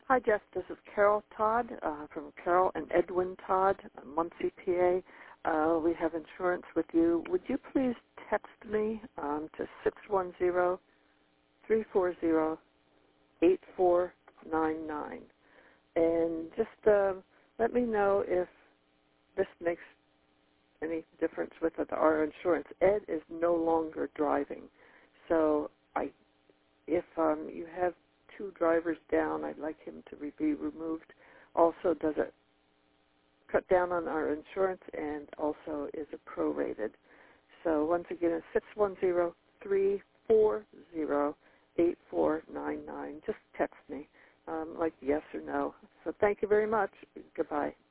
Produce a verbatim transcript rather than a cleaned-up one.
Hi, Jeff. This is Carol Todd uh, from Carol and Edwin Todd, Muncie, P A. Uh, we have insurance with you. Would you please text me um, to six one zero, three four zero, eight four nine nine and just uh, let me know if this makes any difference with our insurance. Ed is no longer driving, so I, if um, you have two drivers down, I'd like him to re- be removed. Also, does it cut down on our insurance and also is it prorated? So once again, it's six one zero, three four zero, eight four nine nine. Just text me, um, like yes or no. So thank you very much. Goodbye.